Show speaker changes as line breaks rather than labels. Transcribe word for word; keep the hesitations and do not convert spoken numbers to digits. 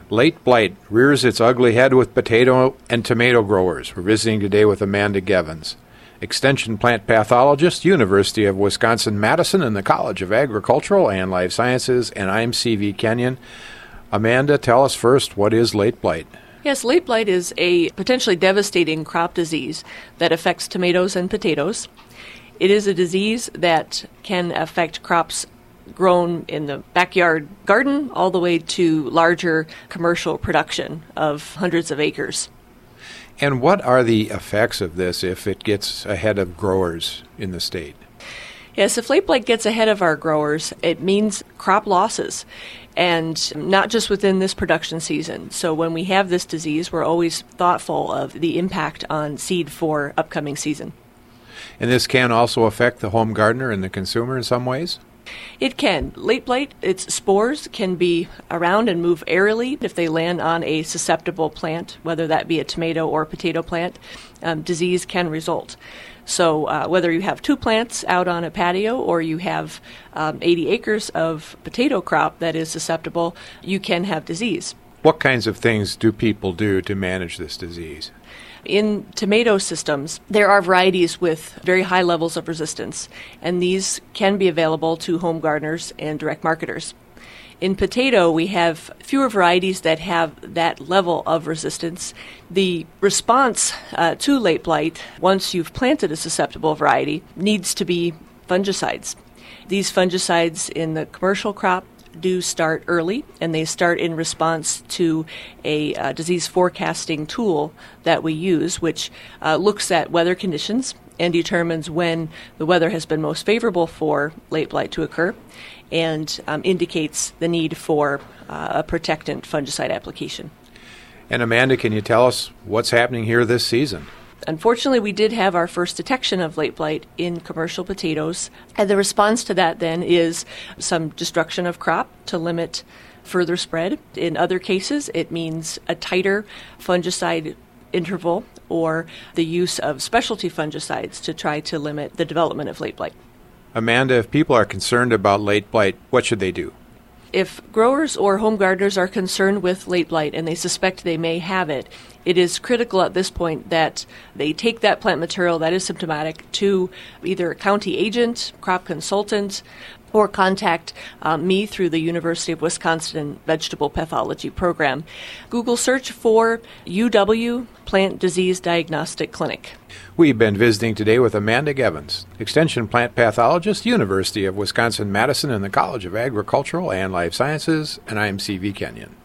Late blight rears its ugly head with potato and tomato growers. We're visiting today with Amanda Gevens, Extension Plant Pathologist, University of Wisconsin-Madison and the College of Agricultural and Life Sciences, and I'm C V Kenyon. Amanda, tell us first, what is late blight?
Yes, late blight is a potentially devastating crop disease that affects tomatoes and potatoes. It is a disease that can affect crops grown in the backyard garden all the way to larger commercial production of hundreds of acres.
And what are the effects of this if it gets ahead of growers in the state?
Yes, if late blight gets ahead of our growers, it means crop losses, and not just within this production season. So when we have this disease, we're always thoughtful of the impact on seed for upcoming season.
And this can also affect the home gardener and the consumer in some ways?
It can. Late blight, its spores can be around and move airily if they land on a susceptible plant, whether that be a tomato or potato plant. Um, disease can result. So uh, whether you have two plants out on a patio or you have um, eighty acres of potato crop that is susceptible, you can have disease.
What kinds of things do people do to manage this disease?
In tomato systems, there are varieties with very high levels of resistance, and these can be available to home gardeners and direct marketers. In potato, we have fewer varieties that have that level of resistance. The response uh, to late blight, once you've planted a susceptible variety, needs to be fungicides. These fungicides in the commercial crop do start early, and they start in response to a uh, disease forecasting tool that we use, which uh, looks at weather conditions and determines when the weather has been most favorable for late blight to occur, and um, indicates the need for uh, a protectant fungicide application.
And Amanda, can you tell us what's happening here this season?
Unfortunately, we did have our first detection of late blight in commercial potatoes, and the response to that then is some destruction of crop to limit further spread. In other cases, it means a tighter fungicide interval or the use of specialty fungicides to try to limit the development of late blight.
Amanda, if people are concerned about late blight, what should they do?
If growers or home gardeners are concerned with late blight and they suspect they may have it, it is critical at this point that they take that plant material that is symptomatic to either a county agent, crop consultant, or contact uh, me through the University of Wisconsin Vegetable Pathology Program. Google search for U W Plant Disease Diagnostic Clinic.
We've been visiting today with Amanda Gevens, Extension Plant Pathologist, University of Wisconsin-Madison and the College of Agricultural and Life Sciences, and I'm C V Kenyon.